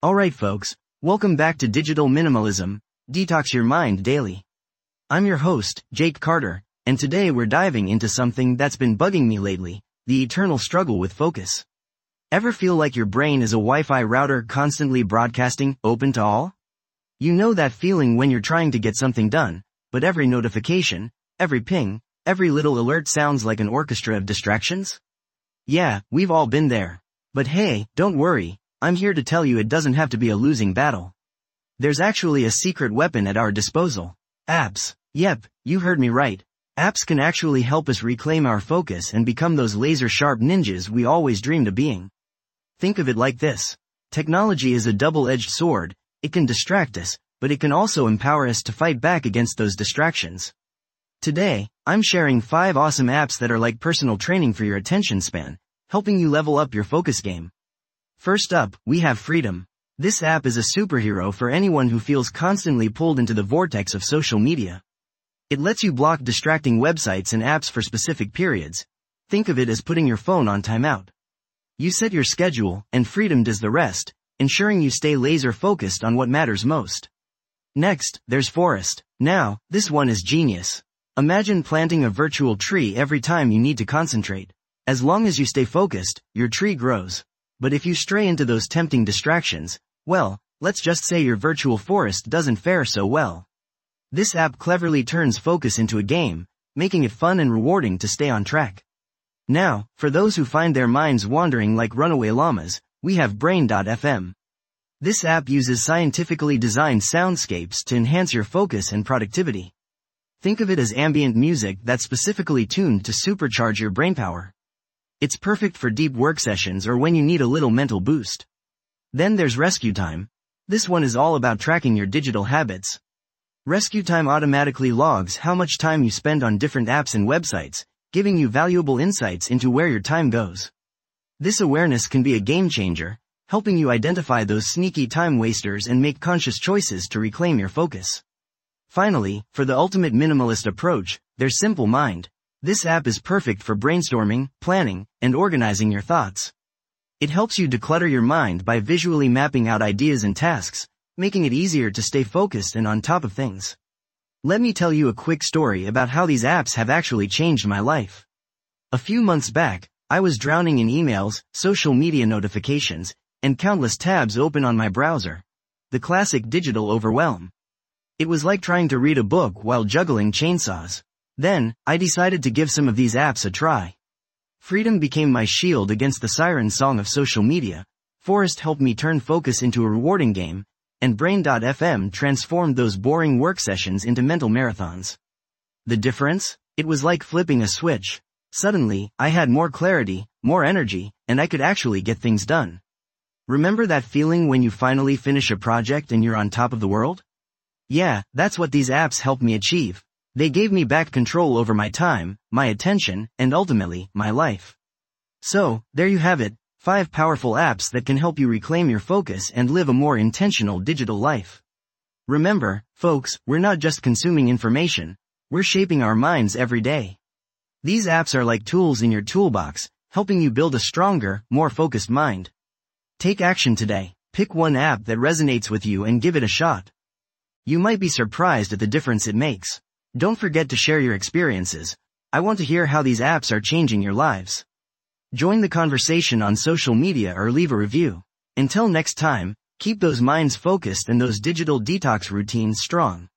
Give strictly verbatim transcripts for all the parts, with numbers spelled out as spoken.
Alright folks, welcome back to Digital Minimalism, Detox Your Mind Daily. I'm your host, Jake Carter, and today we're diving into something that's been bugging me lately, the eternal struggle with focus. Ever feel like your brain is a Wi-Fi router constantly broadcasting, open to all? You know that feeling when you're trying to get something done, but every notification, every ping, every little alert sounds like an orchestra of distractions? Yeah, we've all been there. But hey, don't worry, I'm here to tell you it doesn't have to be a losing battle. There's actually a secret weapon at our disposal. Apps. Yep, you heard me right. Apps can actually help us reclaim our focus and become those laser-sharp ninjas we always dreamed of being. Think of it like this. Technology is a double-edged sword. It can distract us, but it can also empower us to fight back against those distractions. Today, I'm sharing five awesome apps that are like personal training for your attention span, helping you level up your focus game. First up, we have Freedom. This app is a superhero for anyone who feels constantly pulled into the vortex of social media. It lets you block distracting websites and apps for specific periods. Think of it as putting your phone on timeout. You set your schedule, and Freedom does the rest, ensuring you stay laser-focused on what matters most. Next, there's Forest. Now, this one is genius. Imagine planting a virtual tree every time you need to concentrate. As long as you stay focused, your tree grows. But if you stray into those tempting distractions, well, let's just say your virtual forest doesn't fare so well. This app cleverly turns focus into a game, making it fun and rewarding to stay on track. Now, for those who find their minds wandering like runaway llamas, we have Brain dot f m. This app uses scientifically designed soundscapes to enhance your focus and productivity. Think of it as ambient music that's specifically tuned to supercharge your brainpower. It's perfect for deep work sessions or when you need a little mental boost. Then there's Rescue Time. This one is all about tracking your digital habits. Rescue Time automatically logs how much time you spend on different apps and websites, giving you valuable insights into where your time goes. This awareness can be a game changer, helping you identify those sneaky time wasters and make conscious choices to reclaim your focus. Finally, for the ultimate minimalist approach, there's Simple Mind. This app is perfect for brainstorming, planning, and organizing your thoughts. It helps you declutter your mind by visually mapping out ideas and tasks, making it easier to stay focused and on top of things. Let me tell you a quick story about how these apps have actually changed my life. A few months back, I was drowning in emails, social media notifications, and countless tabs open on my browser. The classic digital overwhelm. It was like trying to read a book while juggling chainsaws. Then, I decided to give some of these apps a try. Freedom became my shield against the siren song of social media, Forest helped me turn focus into a rewarding game, and Brain dot f m transformed those boring work sessions into mental marathons. The difference? It was like flipping a switch. Suddenly, I had more clarity, more energy, and I could actually get things done. Remember that feeling when you finally finish a project and you're on top of the world? Yeah, that's what these apps helped me achieve. They gave me back control over my time, my attention, and ultimately, my life. So, there you have it, five powerful apps that can help you reclaim your focus and live a more intentional digital life. Remember, folks, we're not just consuming information, we're shaping our minds every day. These apps are like tools in your toolbox, helping you build a stronger, more focused mind. Take action today. Pick one app that resonates with you and give it a shot. You might be surprised at the difference it makes. Don't forget to share your experiences. I want to hear how these apps are changing your lives. Join the conversation on social media or leave a review. Until next time, keep those minds focused and those digital detox routines strong.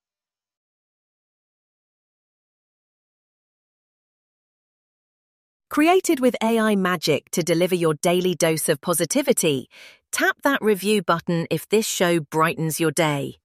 Created with A I magic to deliver your daily dose of positivity, tap that review button if this show brightens your day.